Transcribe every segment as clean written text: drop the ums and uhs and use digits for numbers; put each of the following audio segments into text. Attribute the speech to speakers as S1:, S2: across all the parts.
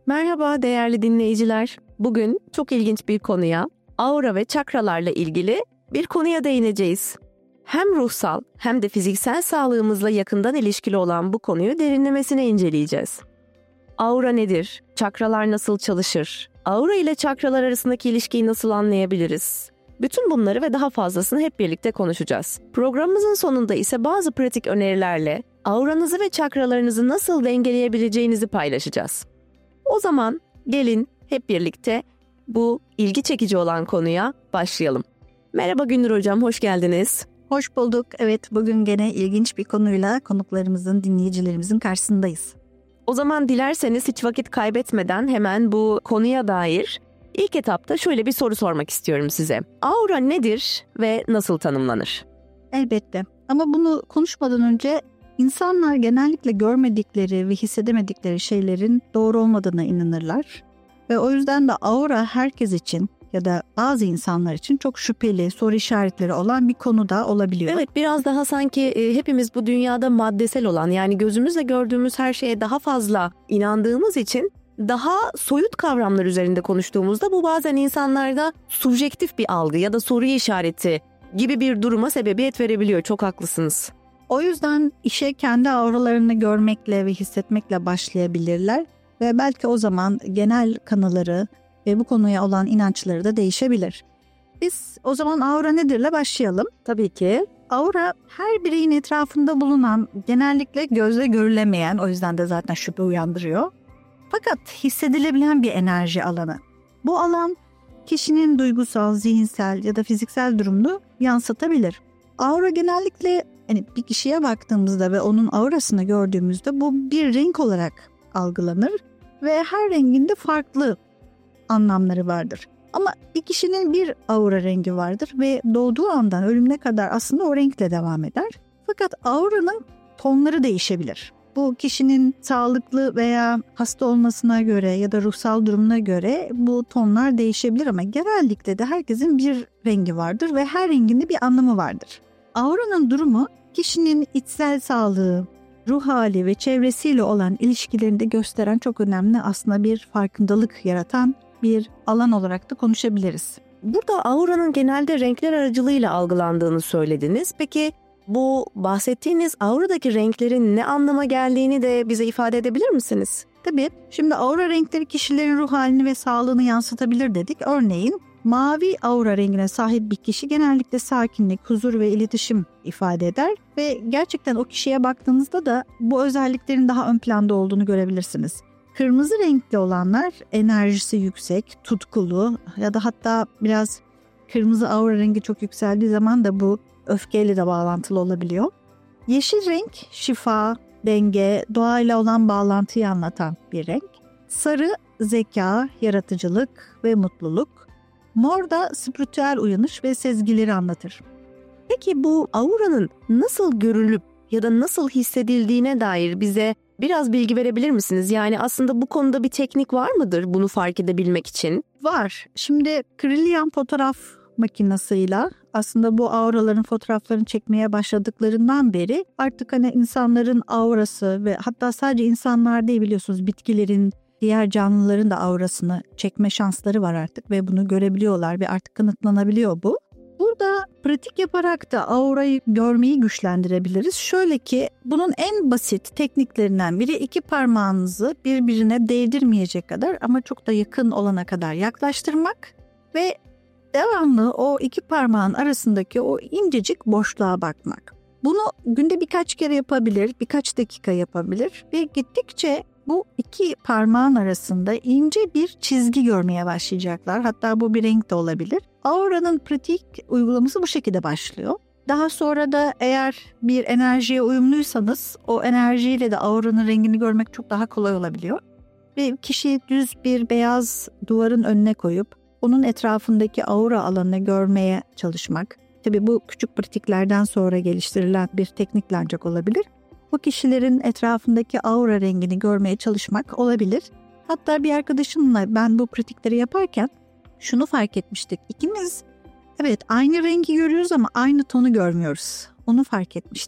S1: Merhaba değerli dinleyiciler. Bugün çok ilginç bir konuya, aura ve çakralarla ilgili bir konuya değineceğiz. Hem ruhsal hem de fiziksel sağlığımızla yakından ilişkili olan bu konuyu derinlemesine inceleyeceğiz. Aura nedir? Çakralar nasıl çalışır? Aura ile çakralar arasındaki ilişkiyi nasıl anlayabiliriz? Bütün bunları ve daha fazlasını hep birlikte konuşacağız. Programımızın sonunda ise bazı pratik önerilerle auranızı ve çakralarınızı nasıl dengeleyebileceğinizi paylaşacağız. O zaman gelin hep birlikte bu ilgi çekici olan konuya başlayalım. Merhaba Gündür Hocam, hoş geldiniz.
S2: Hoş bulduk. Evet, bugün gene ilginç bir konuyla konuklarımızın, dinleyicilerimizin karşısındayız.
S1: O zaman dilerseniz hiç vakit kaybetmeden hemen bu konuya dair ilk etapta şöyle bir soru sormak istiyorum size. Aura nedir ve nasıl tanımlanır?
S2: Elbette. Ama bunu konuşmadan önce insanlar genellikle görmedikleri ve hissedemedikleri şeylerin doğru olmadığına inanırlar. Ve o yüzden de aura herkes için ya da bazı insanlar için çok şüpheli, soru işaretleri olan bir konu da olabiliyor.
S1: Evet, biraz daha sanki hepimiz bu dünyada maddesel olan, yani gözümüzle gördüğümüz her şeye daha fazla inandığımız için daha soyut kavramlar üzerinde konuştuğumuzda bu bazen insanlarda subjektif bir algı ya da soru işareti gibi bir duruma sebebiyet verebiliyor. Çok haklısınız.
S2: O yüzden işe kendi auralarını görmekle ve hissetmekle başlayabilirler ve belki o zaman genel kanıları ve bu konuya olan inançları da değişebilir. Biz o zaman aura nedirle başlayalım.
S1: Tabii ki.
S2: Aura her bireyin etrafında bulunan, genellikle gözle görülemeyen, o yüzden de zaten şüphe uyandırıyor, fakat hissedilebilen bir enerji alanı. Bu alan kişinin duygusal, zihinsel ya da fiziksel durumunu yansıtabilir. Aura genellikle bir kişiye baktığımızda ve onun aurasını gördüğümüzde bu bir renk olarak algılanır ve her renginde farklı anlamları vardır. Ama bir kişinin bir aura rengi vardır ve doğduğu andan ölümüne kadar aslında o renkle devam eder. Fakat auranın tonları değişebilir. Bu kişinin sağlıklı veya hasta olmasına göre ya da ruhsal durumuna göre bu tonlar değişebilir ama genellikle de herkesin bir rengi vardır ve her renginde bir anlamı vardır. Auranın durumu kişinin içsel sağlığı, ruh hali ve çevresiyle olan ilişkilerinde gösteren çok önemli, aslında bir farkındalık yaratan bir alan olarak da konuşabiliriz.
S1: Burada auranın genelde renkler aracılığıyla algılandığını söylediniz. Peki bu bahsettiğiniz auradaki renklerin ne anlama geldiğini de bize ifade edebilir misiniz?
S2: Tabii. Şimdi aura renkleri kişilerin ruh halini ve sağlığını yansıtabilir dedik. Örneğin mavi aura rengine sahip bir kişi genellikle sakinlik, huzur ve iletişim ifade eder ve gerçekten o kişiye baktığınızda da bu özelliklerin daha ön planda olduğunu görebilirsiniz. Kırmızı renkli olanlar enerjisi yüksek, tutkulu ya da hatta biraz kırmızı aura rengi çok yükseldiği zaman da bu öfkeyle de bağlantılı olabiliyor. Yeşil renk şifa, denge, doğayla olan bağlantıyı anlatan bir renk. Sarı zeka, yaratıcılık ve mutluluk. Mor da spiritüel uyanış ve sezgileri anlatır.
S1: Peki bu auranın nasıl görülüp ya da nasıl hissedildiğine dair bize biraz bilgi verebilir misiniz? Yani aslında bu konuda bir teknik var mıdır bunu fark edebilmek için?
S2: Var. Şimdi Kirlian fotoğraf makinesiyle aslında bu auraların fotoğraflarını çekmeye başladıklarından beri artık insanların aurası ve hatta sadece insanlar değil, biliyorsunuz bitkilerin, diğer canlıların da aurasını çekme şansları var artık ve bunu görebiliyorlar ve artık kanıtlanabiliyor bu. Burada pratik yaparak da aurayı görmeyi güçlendirebiliriz. Şöyle ki bunun en basit tekniklerinden biri iki parmağınızı birbirine değdirmeyecek kadar ama çok da yakın olana kadar yaklaştırmak ve devamlı o iki parmağın arasındaki o incecik boşluğa bakmak. Bunu günde birkaç kere yapabilir, birkaç dakika yapabilir ve gittikçe bu iki parmağın arasında ince bir çizgi görmeye başlayacaklar. Hatta bu bir renk de olabilir. Aura'nın pratik uygulaması bu şekilde başlıyor. Daha sonra da eğer bir enerjiye uyumluysanız o enerjiyle de auranın rengini görmek çok daha kolay olabiliyor. Ve kişiyi düz bir beyaz duvarın önüne koyup onun etrafındaki aura alanını görmeye çalışmak. Tabii bu küçük pratiklerden sonra geliştirilen bir teknikle ancak olabilir. Bu kişilerin etrafındaki aura rengini görmeye çalışmak olabilir. Hatta bir arkadaşımla ben bu pratikleri yaparken şunu fark etmiştik. İkimiz evet aynı rengi görüyoruz ama aynı tonu görmüyoruz. Onu fark etmiştik.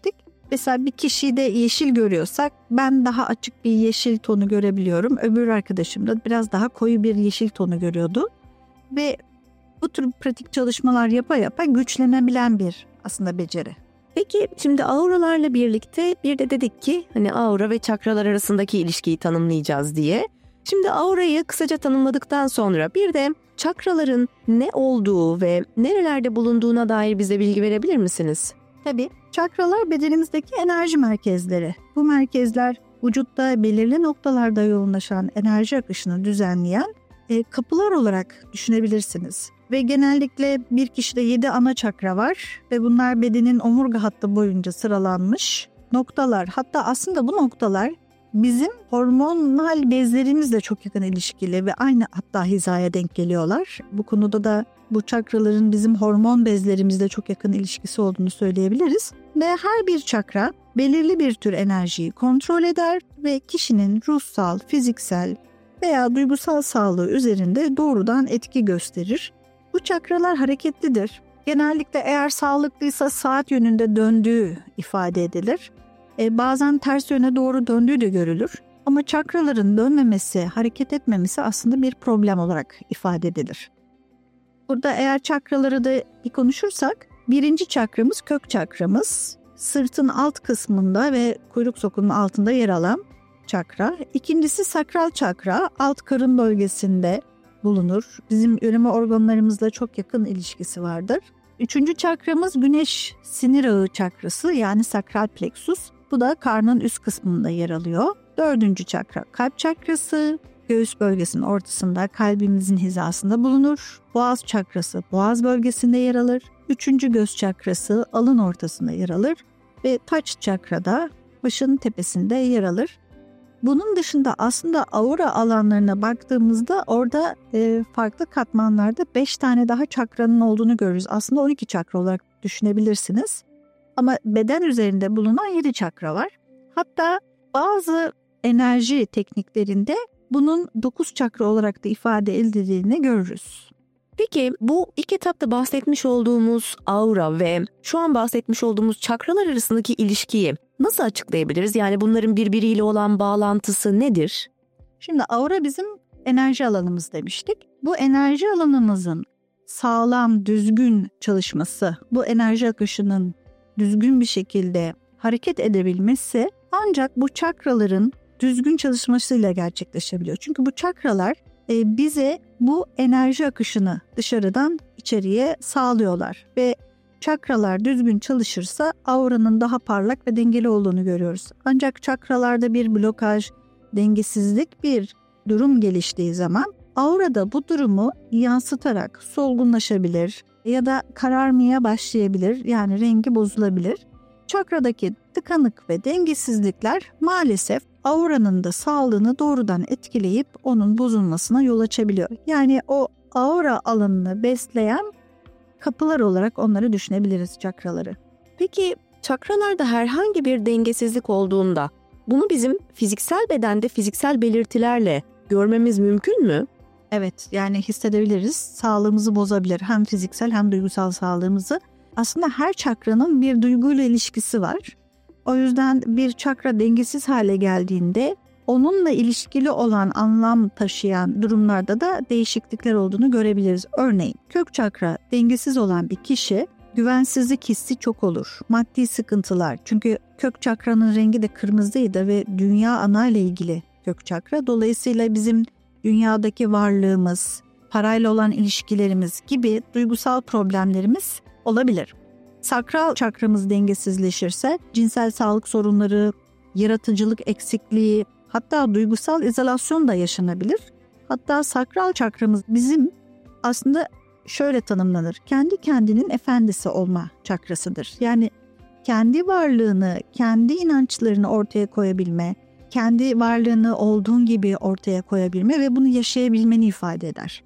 S2: Mesela bir kişiyi de yeşil görüyorsak ben daha açık bir yeşil tonu görebiliyorum. Öbür arkadaşım da biraz daha koyu bir yeşil tonu görüyordu. Ve bu tür pratik çalışmalar yapa yapa güçlenebilen bir aslında beceri.
S1: Peki şimdi auralarla birlikte bir de dedik ki hani aura ve çakralar arasındaki ilişkiyi tanımlayacağız diye. Şimdi aurayı kısaca tanımladıktan sonra bir de çakraların ne olduğu ve nerelerde bulunduğuna dair bize bilgi verebilir misiniz?
S2: Tabii. Çakralar bedenimizdeki enerji merkezleri. Bu merkezler vücutta belirli noktalarda yoğunlaşan enerji akışını düzenleyen kapılar olarak düşünebilirsiniz. Ve genellikle bir kişide 7 ana çakra var ve bunlar bedenin omurga hattı boyunca sıralanmış noktalar. Hatta aslında bu noktalar bizim hormonal bezlerimizle çok yakın ilişkili ve aynı hatta hizaya denk geliyorlar. Bu konuda da bu çakraların bizim hormon bezlerimizle çok yakın ilişkisi olduğunu söyleyebiliriz. Ve her bir çakra belirli bir tür enerjiyi kontrol eder ve kişinin ruhsal, fiziksel veya duygusal sağlığı üzerinde doğrudan etki gösterir. Bu çakralar hareketlidir. Genellikle eğer sağlıklıysa saat yönünde döndüğü ifade edilir. Bazen ters yöne doğru döndüğü de görülür. Ama çakraların dönmemesi, hareket etmemesi aslında bir problem olarak ifade edilir. Burada eğer çakraları da bir konuşursak, birinci çakramız kök çakramız. Sırtın alt kısmında ve kuyruk sokunun altında yer alan çakra. İkincisi sakral çakra, alt karın bölgesinde bulunur. Bizim üreme organlarımızla çok yakın ilişkisi vardır. Üçüncü çakramız güneş sinir ağı çakrası yani sakral plexus. Bu da karnın üst kısmında yer alıyor. Dördüncü çakra kalp çakrası. Göğüs bölgesinin ortasında kalbimizin hizasında bulunur. Boğaz çakrası boğaz bölgesinde yer alır. Üçüncü göz çakrası alın ortasında yer alır. Ve taç çakrada başın tepesinde yer alır. Bunun dışında aslında aura alanlarına baktığımızda orada farklı katmanlarda 5 tane daha çakranın olduğunu görürüz. Aslında 12 çakra olarak düşünebilirsiniz. Ama beden üzerinde bulunan 7 çakra var. Hatta bazı enerji tekniklerinde bunun 9 çakra olarak da ifade edildiğini görürüz.
S1: Peki bu ilk etapta bahsetmiş olduğumuz aura ve şu an bahsetmiş olduğumuz çakralar arasındaki ilişkiyi nasıl açıklayabiliriz? Yani bunların birbiriyle olan bağlantısı nedir?
S2: Şimdi aura bizim enerji alanımız demiştik. Bu enerji alanımızın sağlam, düzgün çalışması, bu enerji akışının düzgün bir şekilde hareket edebilmesi ancak bu çakraların düzgün çalışmasıyla gerçekleşebiliyor. Çünkü bu çakralar bize bu enerji akışını dışarıdan içeriye sağlıyorlar ve çakralar düzgün çalışırsa auranın daha parlak ve dengeli olduğunu görüyoruz. Ancak çakralarda bir blokaj, dengesizlik bir durum geliştiği zaman aurada bu durumu yansıtarak solgunlaşabilir ya da kararmaya başlayabilir, yani rengi bozulabilir. Çakradaki tıkanık ve dengesizlikler maalesef auranın da sağlığını doğrudan etkileyip onun bozulmasına yol açabiliyor. Yani o aura alanını besleyen kapılar olarak onları düşünebiliriz, çakraları.
S1: Peki çakralarda herhangi bir dengesizlik olduğunda bunu bizim fiziksel bedende fiziksel belirtilerle görmemiz mümkün mü?
S2: Evet, yani hissedebiliriz. Sağlığımızı bozabilir. Hem fiziksel hem duygusal sağlığımızı. Aslında her çakranın bir duyguyla ilişkisi var. O yüzden bir çakra dengesiz hale geldiğinde onunla ilişkili olan anlam taşıyan durumlarda da değişiklikler olduğunu görebiliriz. Örneğin kök çakra dengesiz olan bir kişi güvensizlik hissi çok olur. Maddi sıkıntılar, çünkü kök çakranın rengi de kırmızıydı ve dünya ana ile ilgili kök çakra. Dolayısıyla bizim dünyadaki varlığımız, parayla olan ilişkilerimiz gibi duygusal problemlerimiz olabilir. Sakral çakramız dengesizleşirse cinsel sağlık sorunları, yaratıcılık eksikliği, hatta duygusal izolasyon da yaşanabilir. Hatta sakral çakramız bizim aslında şöyle tanımlanır: kendi kendinin efendisi olma çakrasıdır. Yani kendi varlığını, kendi inançlarını ortaya koyabilme, kendi varlığını olduğun gibi ortaya koyabilme ve bunu yaşayabilmeni ifade eder.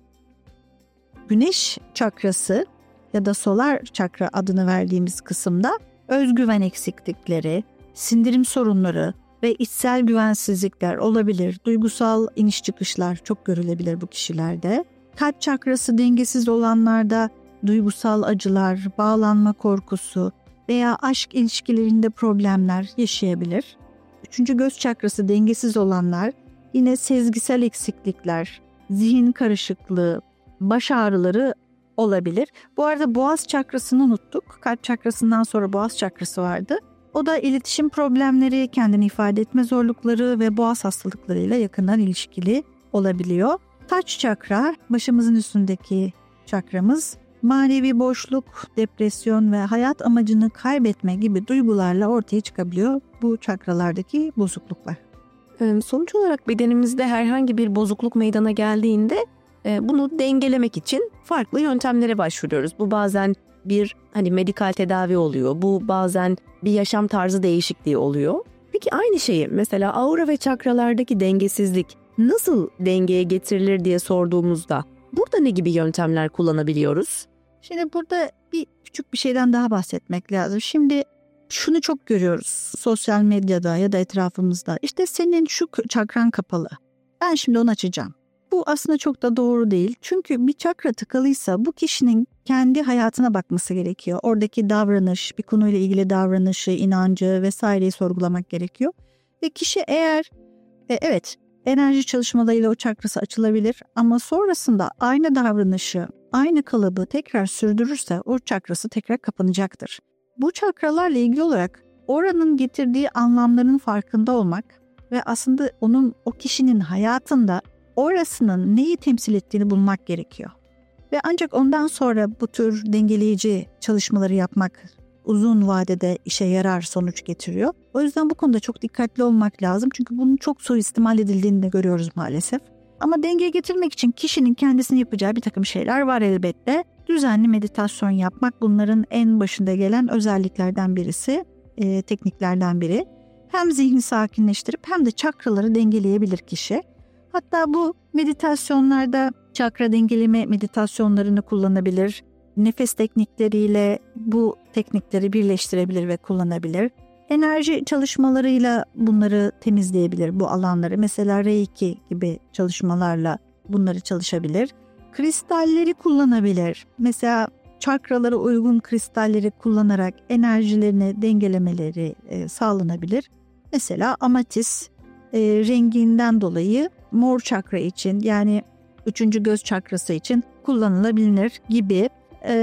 S2: Güneş çakrası ya da solar çakra adını verdiğimiz kısımda özgüven eksiklikleri, sindirim sorunları ve içsel güvensizlikler olabilir. Duygusal iniş çıkışlar çok görülebilir bu kişilerde. Kalp çakrası dengesiz olanlarda duygusal acılar, bağlanma korkusu veya aşk ilişkilerinde problemler yaşayabilir. 3. göz çakrası dengesiz olanlar yine sezgisel eksiklikler, zihin karışıklığı, baş ağrıları olabilir. Bu arada boğaz çakrasını unuttuk. Kalp çakrasından sonra boğaz çakrası vardı. O da iletişim problemleri, kendini ifade etme zorlukları ve boğaz hastalıklarıyla yakından ilişkili olabiliyor. Taç çakra, başımızın üstündeki çakramız, manevi boşluk, depresyon ve hayat amacını kaybetme gibi duygularla ortaya çıkabiliyor bu çakralardaki bozukluklar.
S1: Sonuç olarak bedenimizde herhangi bir bozukluk meydana geldiğinde bunu dengelemek için farklı yöntemlere başvuruyoruz. Bu bazen bir medikal tedavi oluyor. Bu bazen bir yaşam tarzı değişikliği oluyor. Peki aynı şeyi mesela aura ve çakralardaki dengesizlik nasıl dengeye getirilir diye sorduğumuzda burada ne gibi yöntemler kullanabiliyoruz?
S2: Şimdi burada küçük bir şeyden daha bahsetmek lazım. Şimdi şunu çok görüyoruz sosyal medyada ya da etrafımızda. İşte senin şu çakran kapalı. Ben şimdi onu açacağım. Bu aslında çok da doğru değil. Çünkü bir çakra tıkalıysa bu kişinin kendi hayatına bakması gerekiyor. Oradaki davranış, bir konuyla ilgili davranışı, inancı vesaireyi sorgulamak gerekiyor. Ve kişi eğer evet enerji çalışmalarıyla o çakrası açılabilir ama sonrasında aynı davranışı, aynı kalıbı tekrar sürdürürse o çakrası tekrar kapanacaktır. Bu çakralarla ilgili olarak oranın getirdiği anlamların farkında olmak ve aslında o kişinin hayatında orasının neyi temsil ettiğini bulmak gerekiyor. Ve ancak ondan sonra bu tür dengeleyici çalışmaları yapmak uzun vadede işe yarar sonuç getiriyor. O yüzden bu konuda çok dikkatli olmak lazım. Çünkü bunun çok suistimal edildiğini de görüyoruz maalesef. Ama dengeye getirmek için kişinin kendisini yapacağı bir takım şeyler var elbette. Düzenli meditasyon yapmak bunların en başında gelen özelliklerden birisi, tekniklerden biri. Hem zihni sakinleştirip hem de çakraları dengeleyebilir kişi. Hatta bu meditasyonlarda çakra dengeleme meditasyonlarını kullanabilir. Nefes teknikleriyle bu teknikleri birleştirebilir ve kullanabilir. Enerji çalışmalarıyla bunları temizleyebilir bu alanları. Mesela Reiki gibi çalışmalarla bunları çalışabilir. Kristalleri kullanabilir. Mesela çakralara uygun kristalleri kullanarak enerjilerini dengelemeleri sağlanabilir. Mesela amatis renginden dolayı mor çakra için yani 3. göz çakrası için kullanılabilir gibi.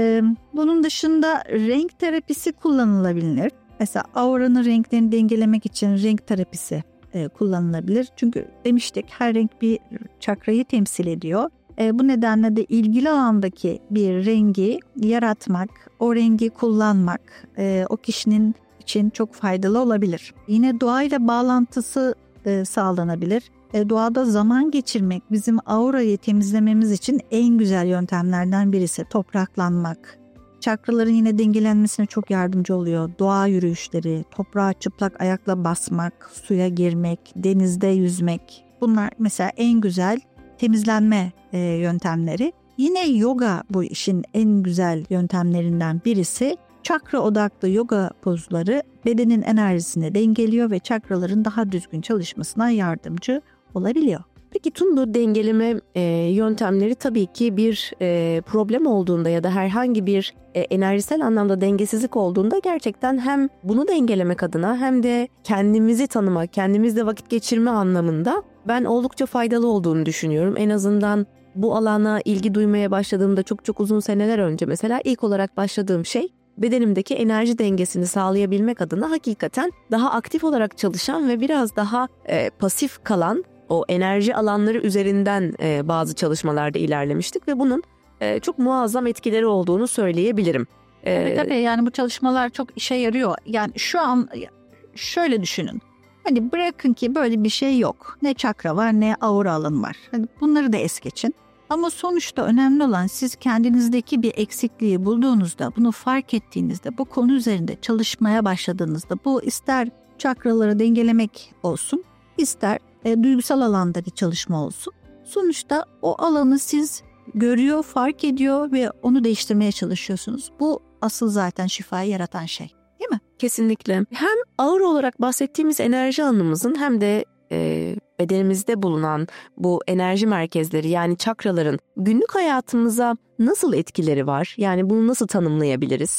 S2: Bunun dışında renk terapisi kullanılabilir. Mesela auranın renklerini dengelemek için renk terapisi kullanılabilir. Çünkü demiştik her renk bir çakrayı temsil ediyor. Bu nedenle de ilgili alandaki bir rengi yaratmak, o rengi kullanmak o kişinin için çok faydalı olabilir. Yine doğayla bağlantısı sağlanabilir. Doğada zaman geçirmek bizim aurayı temizlememiz için en güzel yöntemlerden birisi. Topraklanmak. Çakraların yine dengelenmesine çok yardımcı oluyor. Doğa yürüyüşleri, toprağa çıplak ayakla basmak, suya girmek, denizde yüzmek. Bunlar mesela en güzel temizlenme yöntemleri. Yine yoga bu işin en güzel yöntemlerinden birisi. Çakra odaklı yoga pozları bedenin enerjisini dengeliyor ve çakraların daha düzgün çalışmasına yardımcı olabiliyor.
S1: Peki tüm bu dengeleme yöntemleri tabii ki bir problem olduğunda ya da herhangi bir enerjisel anlamda dengesizlik olduğunda gerçekten hem bunu dengelemek adına hem de kendimizi tanımak, kendimizle vakit geçirme anlamında ben oldukça faydalı olduğunu düşünüyorum. En azından bu alana ilgi duymaya başladığımda çok uzun seneler önce mesela ilk olarak başladığım şey bedenimdeki enerji dengesini sağlayabilmek adına hakikaten daha aktif olarak çalışan ve biraz daha pasif kalan o enerji alanları üzerinden bazı çalışmalarda ilerlemiştik ve bunun çok muazzam etkileri olduğunu söyleyebilirim.
S2: Tabii yani bu çalışmalar çok işe yarıyor. Yani şu an şöyle düşünün. Hani bırakın ki böyle bir şey yok. Ne çakra var ne aura alanı var. Hani bunları da es geçin. Ama sonuçta önemli olan siz kendinizdeki bir eksikliği bulduğunuzda, bunu fark ettiğinizde, bu konu üzerinde çalışmaya başladığınızda bu ister çakraları dengelemek olsun, ister duygusal alanda bir çalışma olsun. Sonuçta o alanı siz görüyor, fark ediyor ve onu değiştirmeye çalışıyorsunuz. Bu asıl zaten şifayı yaratan şey, değil mi?
S1: Kesinlikle. Hem aura olarak bahsettiğimiz enerji alanımızın hem de bedenimizde bulunan bu enerji merkezleri yani çakraların günlük hayatımıza nasıl etkileri var? Yani bunu nasıl tanımlayabiliriz?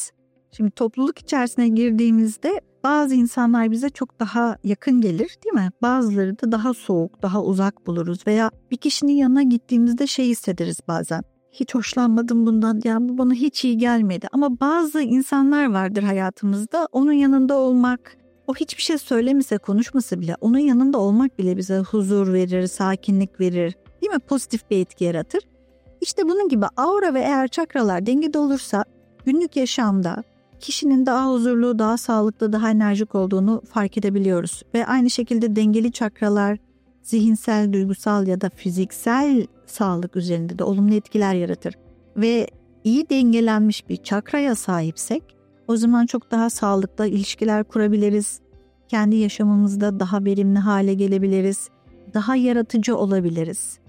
S2: Şimdi topluluk içerisine girdiğimizde bazı insanlar bize çok daha yakın gelir, değil mi? Bazıları da daha soğuk, daha uzak buluruz veya bir kişinin yanına gittiğimizde hissederiz bazen. Hiç hoşlanmadım bundan, yani bu bana hiç iyi gelmedi. Ama bazı insanlar vardır hayatımızda, onun yanında olmak, o hiçbir şey söylemese, konuşmasa bile onun yanında olmak bile bize huzur verir, sakinlik verir, değil mi? Pozitif bir etki yaratır. İşte bunun gibi aura ve eğer çakralar dengede olursa günlük yaşamda kişinin daha huzurlu, daha sağlıklı, daha enerjik olduğunu fark edebiliyoruz. Ve aynı şekilde dengeli çakralar zihinsel, duygusal ya da fiziksel sağlık üzerinde de olumlu etkiler yaratır. Ve iyi dengelenmiş bir çakraya sahipsek o zaman çok daha sağlıklı ilişkiler kurabiliriz. Kendi yaşamımızda daha verimli hale gelebiliriz. Daha yaratıcı olabiliriz.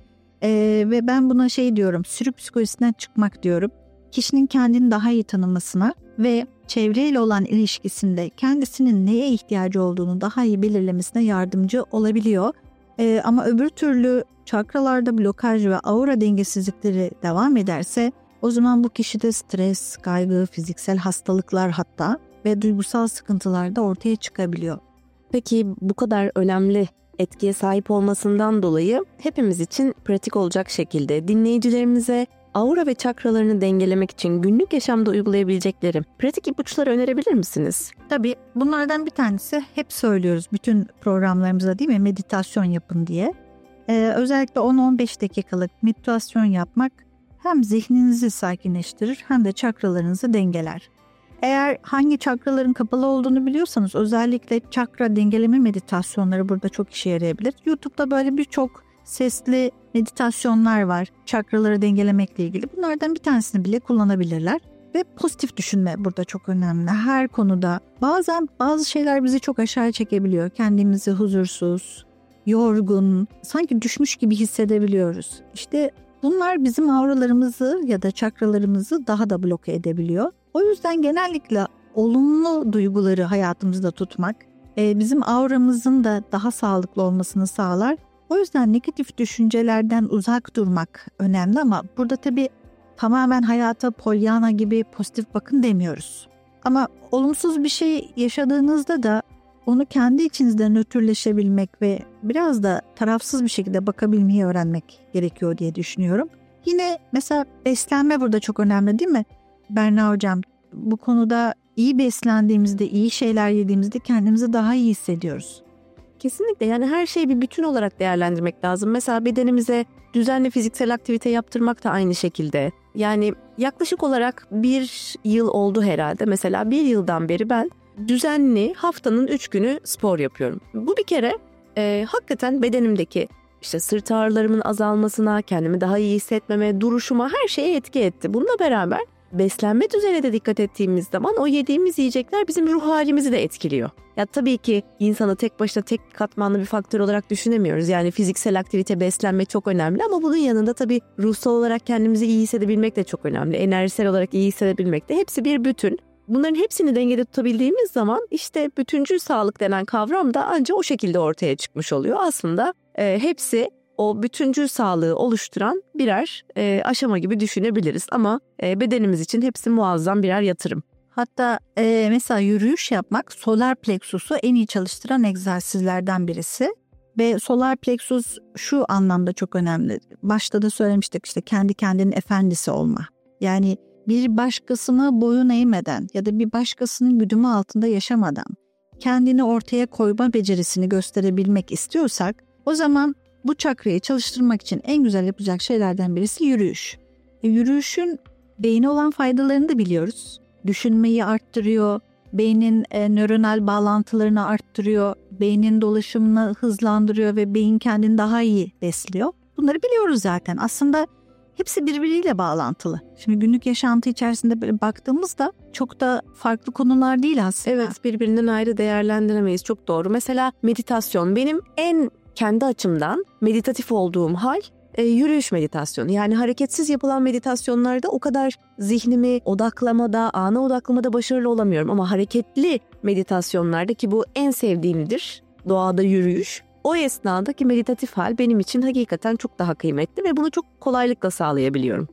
S2: Ve ben buna diyorum, sürü psikolojisinden çıkmak diyorum. Kişinin kendini daha iyi tanımasına ve çevreyle olan ilişkisinde kendisinin neye ihtiyacı olduğunu daha iyi belirlemesine yardımcı olabiliyor. Ama öbür türlü çakralarda blokaj ve aura dengesizlikleri devam ederse o zaman bu kişide stres, kaygı, fiziksel hastalıklar hatta ve duygusal sıkıntılar da ortaya çıkabiliyor.
S1: Peki bu kadar önemli etkiye sahip olmasından dolayı hepimiz için pratik olacak şekilde dinleyicilerimize aura ve çakralarını dengelemek için günlük yaşamda uygulayabilecekleri pratik ipuçları önerebilir misiniz?
S2: Tabii bunlardan bir tanesi hep söylüyoruz bütün programlarımızda, değil mi? Meditasyon yapın diye. Özellikle 10-15 dakikalık meditasyon yapmak hem zihninizi sakinleştirir hem de çakralarınızı dengeler. Eğer hangi çakraların kapalı olduğunu biliyorsanız özellikle çakra dengeleme meditasyonları burada çok işe yarayabilir. YouTube'da böyle birçok sesli meditasyonlar var çakraları dengelemekle ilgili. Bunlardan bir tanesini bile kullanabilirler. Ve pozitif düşünme burada çok önemli. Her konuda bazen bazı şeyler bizi çok aşağı çekebiliyor. Kendimizi huzursuz, yorgun, sanki düşmüş gibi hissedebiliyoruz. İşte bunlar bizim auralarımızı ya da çakralarımızı daha da bloke edebiliyor. O yüzden genellikle olumlu duyguları hayatımızda tutmak bizim auramızın da daha sağlıklı olmasını sağlar. O yüzden negatif düşüncelerden uzak durmak önemli ama burada tabii tamamen hayata Pollyanna gibi pozitif bakın demiyoruz. Ama olumsuz bir şey yaşadığınızda da onu kendi içinizde nötrleşebilmek ve biraz da tarafsız bir şekilde bakabilmeyi öğrenmek gerekiyor diye düşünüyorum. Yine mesela beslenme burada çok önemli, değil mi? Berna Hocam, bu konuda iyi beslendiğimizde, iyi şeyler yediğimizde kendimizi daha iyi hissediyoruz.
S1: Kesinlikle, yani her şeyi bir bütün olarak değerlendirmek lazım. Mesela bedenimize düzenli fiziksel aktivite yaptırmak da aynı şekilde. Yani yaklaşık olarak 1 yıl oldu herhalde. Mesela 1 yıldan beri ben düzenli haftanın 3 günü spor yapıyorum. Bu bir kere hakikaten bedenimdeki sırt ağrılarımın azalmasına, kendimi daha iyi hissetmeme, duruşuma, her şeye etki etti. Bununla beraber beslenme düzenine de dikkat ettiğimiz zaman o yediğimiz yiyecekler bizim ruh halimizi de etkiliyor. Ya tabii ki insanı tek başına tek katmanlı bir faktör olarak düşünemiyoruz. Yani fiziksel aktivite, beslenme çok önemli ama bunun yanında tabii ruhsal olarak kendimizi iyi hissedebilmek de çok önemli. Enerjisel olarak iyi hissedebilmek de, hepsi bir bütün. Bunların hepsini dengede tutabildiğimiz zaman bütüncül sağlık denen kavram da ancak o şekilde ortaya çıkmış oluyor. Aslında hepsi o bütüncül sağlığı oluşturan birer aşama gibi düşünebiliriz ama bedenimiz için hepsi muazzam birer yatırım.
S2: Hatta mesela yürüyüş yapmak solar plexus'u en iyi çalıştıran egzersizlerden birisi. Ve solar plexus şu anlamda çok önemli. Başta da söylemiştik, kendi kendinin efendisi olma. Yani bir başkasına boyun eğmeden ya da bir başkasının güdümü altında yaşamadan kendini ortaya koyma becerisini gösterebilmek istiyorsak o zaman bu çakrayı çalıştırmak için en güzel yapacak şeylerden birisi yürüyüş. Yürüyüşün beyne olan faydalarını da biliyoruz. Düşünmeyi arttırıyor, beynin nöronal bağlantılarını arttırıyor, beynin dolaşımını hızlandırıyor ve beyin kendini daha iyi besliyor. Bunları biliyoruz zaten. Aslında hepsi birbiriyle bağlantılı. Şimdi günlük yaşantı içerisinde böyle baktığımızda çok da farklı konular değil aslında.
S1: Evet, birbirinden ayrı değerlendiremeyiz. Çok doğru. Mesela meditasyon benim en kendi açımdan meditatif olduğum hal yürüyüş meditasyonu. Yani hareketsiz yapılan meditasyonlarda o kadar zihnimi odaklamada, ana odaklamada başarılı olamıyorum. Ama hareketli meditasyonlarda, ki bu en sevdiğimdir, doğada yürüyüş, o esnadaki meditatif hal benim için hakikaten çok daha kıymetli ve bunu çok kolaylıkla sağlayabiliyorum.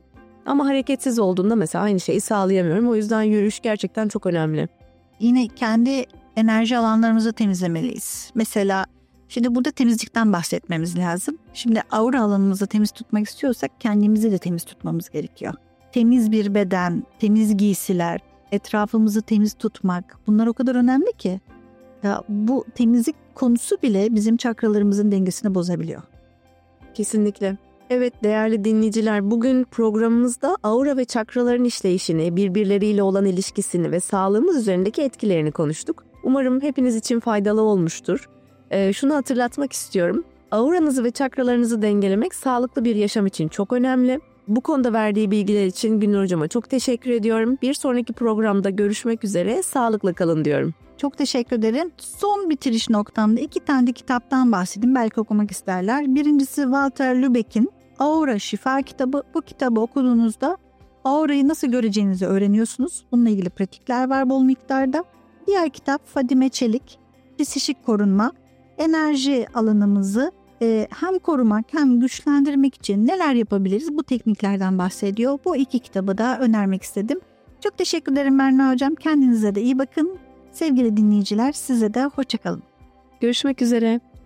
S1: Ama hareketsiz olduğunda mesela aynı şeyi sağlayamıyorum. O yüzden yürüyüş gerçekten çok önemli.
S2: Yine kendi enerji alanlarımızı temizlemeliyiz. Mesela şimdi burada temizlikten bahsetmemiz lazım. Şimdi aura alanımızı temiz tutmak istiyorsak kendimizi de temiz tutmamız gerekiyor. Temiz bir beden, temiz giysiler, etrafımızı temiz tutmak, bunlar o kadar önemli ki. Ya bu temizlik konusu bile bizim çakralarımızın dengesini bozabiliyor.
S1: Kesinlikle. Evet değerli dinleyiciler, bugün programımızda aura ve çakraların işleyişini, birbirleriyle olan ilişkisini ve sağlığımız üzerindeki etkilerini konuştuk. Umarım hepiniz için faydalı olmuştur. Şunu hatırlatmak istiyorum. Auranızı ve çakralarınızı dengelemek sağlıklı bir yaşam için çok önemli. Bu konuda verdiği bilgiler için Günnur Hocam'a çok teşekkür ediyorum. Bir sonraki programda görüşmek üzere, sağlıkla kalın diyorum.
S2: Çok teşekkür ederim. Son bitiriş noktamda 2 tane de kitaptan bahsedeyim. Belki okumak isterler. Birincisi Walter Lübeck'in Aura Şifa kitabı. Bu kitabı okuduğunuzda aurayı nasıl göreceğinizi öğreniyorsunuz. Bununla ilgili pratikler var bol miktarda. Diğer kitap Fadime Çelik, Psişik Korunma. Enerji alanımızı hem korumak hem güçlendirmek için neler yapabiliriz, bu tekniklerden bahsediyor. Bu 2 kitabı da önermek istedim. Çok teşekkür ederim Berna Hocam. Kendinize de iyi bakın. Sevgili dinleyiciler, size de hoşça kalın.
S1: Görüşmek üzere.